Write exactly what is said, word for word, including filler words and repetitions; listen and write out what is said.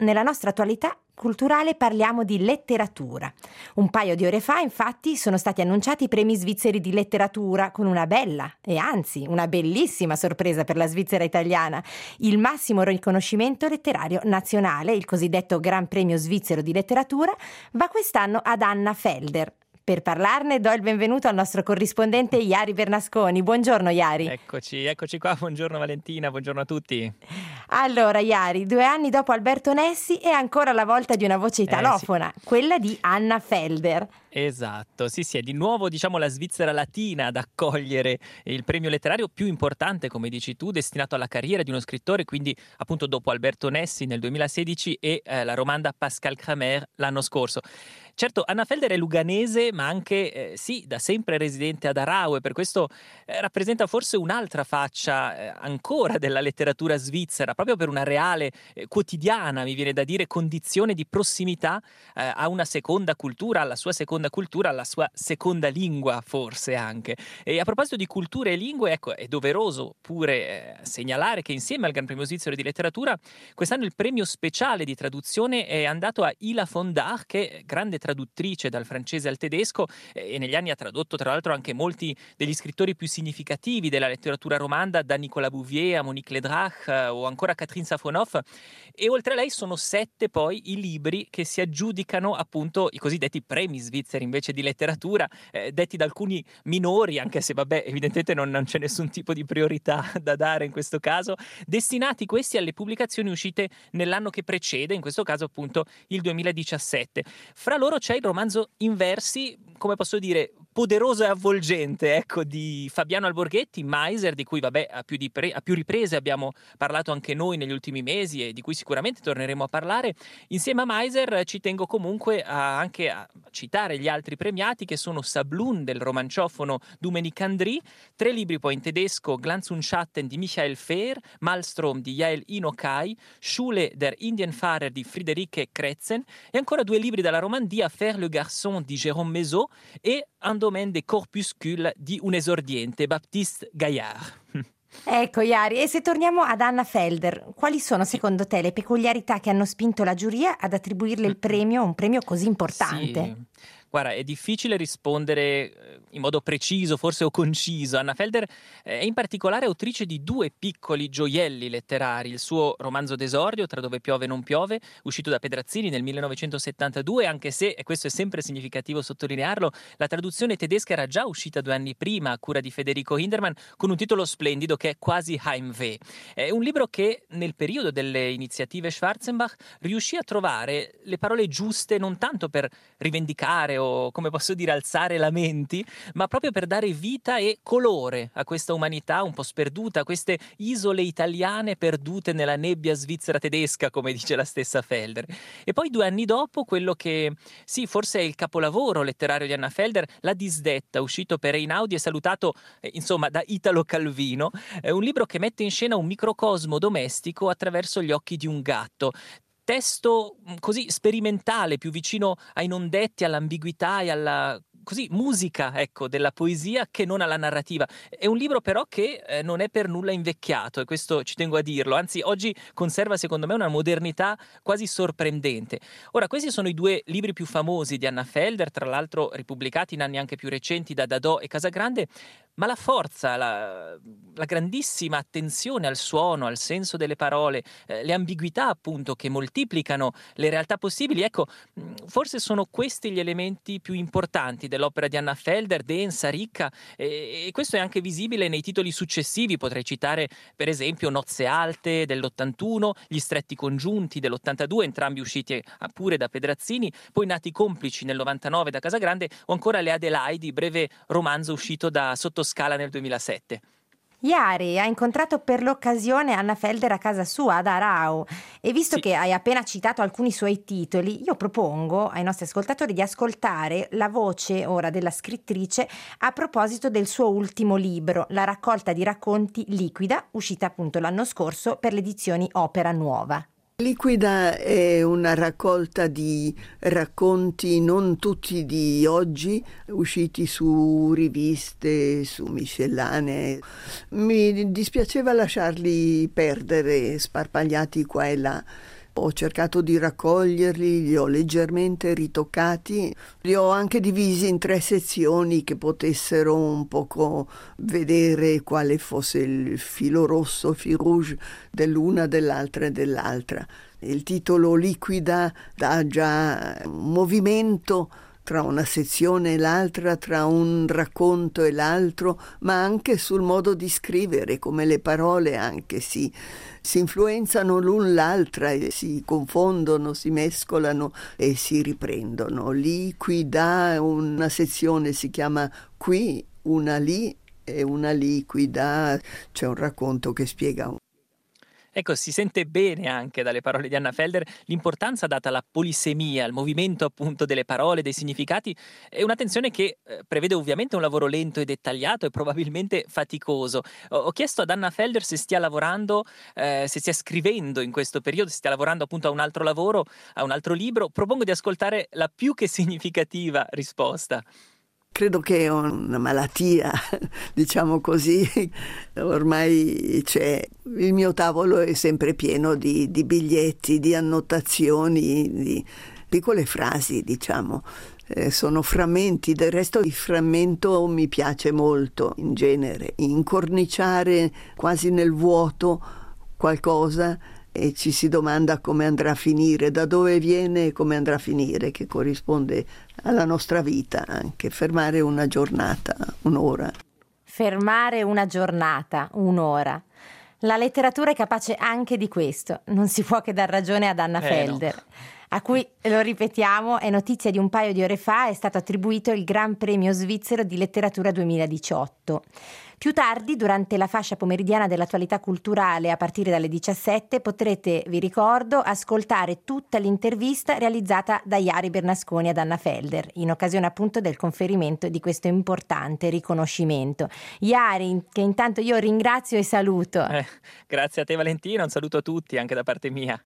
nella nostra attualità culturale parliamo di letteratura. Un paio di ore fa, infatti, sono stati annunciati i premi svizzeri di letteratura con una bella e anzi una bellissima sorpresa per la Svizzera italiana. Il massimo riconoscimento letterario nazionale, il cosiddetto Gran Premio Svizzero di Letteratura, va quest'anno ad Anna Felder. Per parlarne do il benvenuto al nostro corrispondente Jari Bernasconi. Buongiorno Jari. Eccoci, eccoci qua, buongiorno Valentina, buongiorno a tutti. Allora Jari, due anni dopo Alberto Nessi è ancora la volta di una voce italofona, eh, sì. quella di Anna Felder. Esatto, sì sì, è di nuovo diciamo la Svizzera latina ad accogliere il premio letterario più importante, come dici tu, destinato alla carriera di uno scrittore, quindi appunto dopo Alberto Nessi nel duemilasedici e eh, la romanda Pascal Kramer l'anno scorso. Certo, Anna Felder è luganese, ma anche, eh, sì, da sempre residente ad Aarau, e per questo eh, rappresenta forse un'altra faccia eh, ancora della letteratura svizzera, proprio per una reale, eh, quotidiana, mi viene da dire, condizione di prossimità eh, a una seconda cultura, alla sua seconda cultura, alla sua seconda lingua forse anche. E a proposito di culture e lingue, ecco, è doveroso pure eh, segnalare che insieme al Gran Premio Svizzero di Letteratura, quest'anno il premio speciale di traduzione è andato a Ila von Dach, che è grande traduttrice dal francese al tedesco e negli anni ha tradotto tra l'altro anche molti degli scrittori più significativi della letteratura romanda, da Nicolas Bouvier a Monique Ledrach eh, o ancora Catherine Safonov, e oltre a lei sono sette poi i libri che si aggiudicano appunto i cosiddetti premi svizzeri invece di letteratura, eh, detti da alcuni minori, anche se vabbè evidentemente non, non c'è nessun tipo di priorità da dare in questo caso, destinati questi alle pubblicazioni uscite nell'anno che precede, in questo caso appunto il duemiladiciassette. Fra loro c'è il romanzo In versi, come posso dire, poderoso e avvolgente, ecco, di Fabiano Alborghetti, Meiser, di cui vabbè a più, di pre- a più riprese abbiamo parlato anche noi negli ultimi mesi e di cui sicuramente torneremo a parlare. Insieme a Meiser ci tengo comunque a, anche a citare gli altri premiati, che sono Sablun del romanciofono Dominik Andry, tre libri poi in tedesco, Glanz und Schatten di Michael Fehr, Malmström di Yael Inokai, Schule der Indienfahrer di Friederike Kretzen e ancora due libri dalla Romandia, Faire le garçon di Jérôme Maison e Un domaine des corpuscules di un esordiente, Baptiste Gaillard. Ecco Jari, e se torniamo ad Anna Felder, quali sono secondo te le peculiarità che hanno spinto la giuria ad attribuirle il premio, un premio così importante? Sì. Guarda, è difficile rispondere in modo preciso, forse o conciso. Anna Felder è in particolare autrice di due piccoli gioielli letterari, il suo romanzo d'esordio, Tra dove piove non piove, uscito da Pedrazzini nel millenovecentosettantadue, anche se, e questo è sempre significativo sottolinearlo, la traduzione tedesca era già uscita due anni prima a cura di Federico Hindermann con un titolo splendido che è Quasi Heimweh. È un libro che nel periodo delle iniziative Schwarzenbach riuscì a trovare le parole giuste non tanto per rivendicare o, come posso dire, alzare lamenti, ma proprio per dare vita e colore a questa umanità un po' sperduta, a queste isole italiane perdute nella nebbia svizzera tedesca, come dice la stessa Felder. E poi due anni dopo quello che, sì, forse è il capolavoro letterario di Anna Felder, La disdetta, uscito per Einaudi e salutato, eh, insomma, da Italo Calvino, è un libro che mette in scena un microcosmo domestico attraverso gli occhi di un gatto. Testo così sperimentale, più vicino ai non detti, all'ambiguità e alla così musica, ecco, della poesia che non alla narrativa. È un libro però che eh, non è per nulla invecchiato, e questo ci tengo a dirlo, anzi oggi conserva secondo me una modernità quasi sorprendente. Ora, questi sono i due libri più famosi di Anna Felder, tra l'altro ripubblicati in anni anche più recenti da Dadò e Casagrande, ma la forza, la, la grandissima attenzione al suono, al senso delle parole, eh, le ambiguità appunto che moltiplicano le realtà possibili, ecco, forse sono questi gli elementi più importanti dell'opera di Anna Felder, densa, ricca, e, e questo è anche visibile nei titoli successivi. Potrei citare per esempio Nozze Alte dell'ottantuno, Gli stretti congiunti dell'ottantadue, entrambi usciti pure da Pedrazzini, poi Nati complici nel novantanove da Casagrande, o ancora Le Adelaidi, breve romanzo uscito da Sottoscala nel duemilasette. Jari ha incontrato per l'occasione Anna Felder a casa sua ad Aarau, e visto Sì. che hai appena citato alcuni suoi titoli, io propongo ai nostri ascoltatori di ascoltare la voce ora della scrittrice a proposito del suo ultimo libro, la raccolta di racconti Liquida, uscita appunto l'anno scorso per le edizioni Opera Nuova. Liquida è una raccolta di racconti, non tutti di oggi, usciti su riviste, su miscellanee. Mi dispiaceva lasciarli perdere, sparpagliati qua e là. Ho cercato di raccoglierli, li ho leggermente ritoccati, li ho anche divisi in tre sezioni che potessero un poco vedere quale fosse il filo rosso, fil rouge dell'una, dell'altra e dell'altra. Il titolo Liquida dà già un movimento tra una sezione e l'altra, tra un racconto e l'altro, ma anche sul modo di scrivere, come le parole anche si, si influenzano l'un l'altra e si confondono, si mescolano e si riprendono. Liquida, una sezione si chiama Qui, una lì e una liquida. C'è un racconto che spiega un Ecco, si sente bene anche dalle parole di Anna Felder l'importanza data alla polisemia, al movimento appunto delle parole, dei significati, e un'attenzione che eh, prevede ovviamente un lavoro lento e dettagliato e probabilmente faticoso. Ho, ho chiesto ad Anna Felder se stia lavorando, eh, se stia scrivendo in questo periodo, se stia lavorando appunto a un altro lavoro, a un altro libro. Propongo di ascoltare la più che significativa risposta. Credo che è una malattia, diciamo così, ormai c'è, il mio tavolo è sempre pieno di, di biglietti, di annotazioni, di piccole frasi, diciamo, eh, sono frammenti, del resto il frammento mi piace molto in genere, incorniciare quasi nel vuoto qualcosa e ci si domanda come andrà a finire, da dove viene e come andrà a finire, che corrisponde alla nostra vita anche. Fermare una giornata, un'ora. Fermare una giornata, un'ora. La letteratura è capace anche di questo, non si può che dar ragione ad Anna eh, Felder. No. A cui, lo ripetiamo, è notizia di un paio di ore fa, è stato attribuito il Gran Premio Svizzero di Letteratura duemiladiciotto. Più tardi, durante la fascia pomeridiana dell'attualità culturale, a partire dalle diciassette, potrete, vi ricordo, ascoltare tutta l'intervista realizzata da Jari Bernasconi ad Anna Felder, in occasione appunto del conferimento di questo importante riconoscimento. Jari, che intanto io ringrazio e saluto. Eh, grazie a te Valentina, un saluto a tutti anche da parte mia.